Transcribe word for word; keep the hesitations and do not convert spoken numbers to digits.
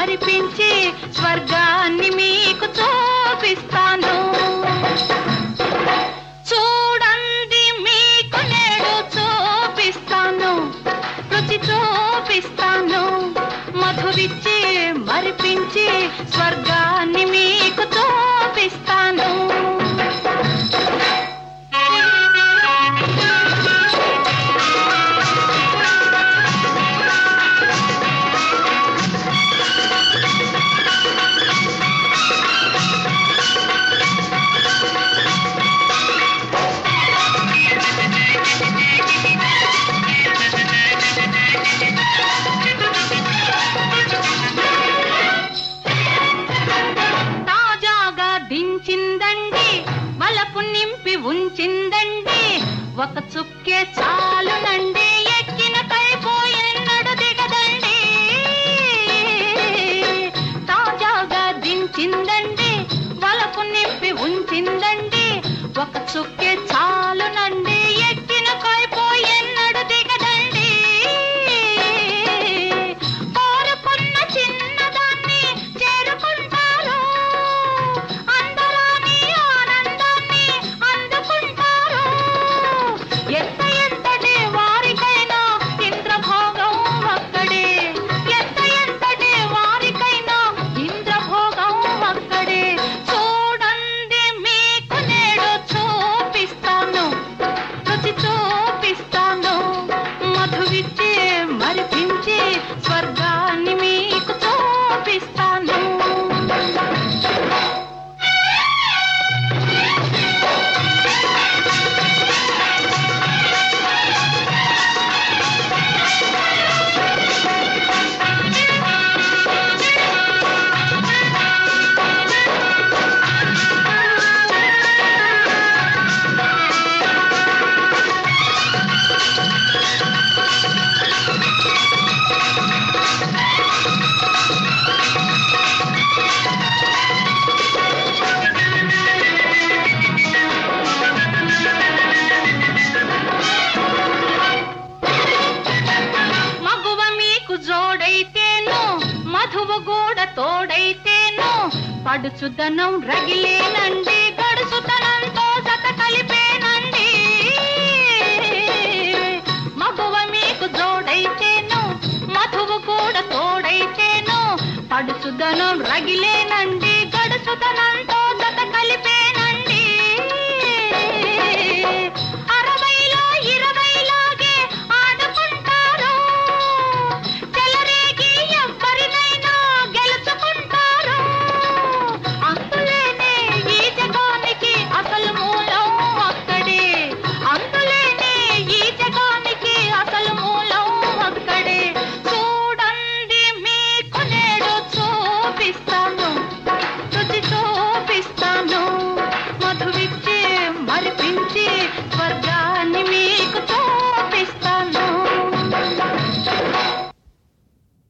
మరిపించి స్వర్గాన్ని మీకు చూపిస్తాను. చూడండి మీకు నేడు చూపిస్తాను, రుచి చూపిస్తాను, మధురిచ్చి మరిపించి స్వర్గాన్ని మీకు చూపిస్తాను. ఉంచిందండి ఒక చుక్కే చాలునండి, ఎక్కిన కైపోయెన్నడు దిగదండి. తాజాగా దించిందండి వలపు నింపి ఉంచిందండి, ఒక చుక్కే చాలునండి, ఎక్కిన కైపోయెన్నడు దిగదండి. కోరుకున్న చిన్నదాన్ని చేరుకుంటారు, అందరాని ఆనందాన్ని అందుకుంటారు. ఎంత ఎంతటి వారికైనా ఇంద్రభోగం ఒక్కడే, ఎంత ఎంతటి వారికైనా ఇంద్రభోగం ఒక్కడే. చూడండి మీకు నేడు చూపిస్తాను, రుచి చూపిస్తాను, మధువిచ్చి మరిపించి స్వర్గాన్ని మీకు చూపిస్తాను. జోడైతేను మధువు గూడ తోడైతేను, పడుచుదనం రగిలేనండి, గడుచుతనంతో జత కలిపేనండి. మగువ మీకు జోడైతేను మధువు గూడ తోడైతేను, పడుచుదనం రగిలేనండి, గడుచుతనం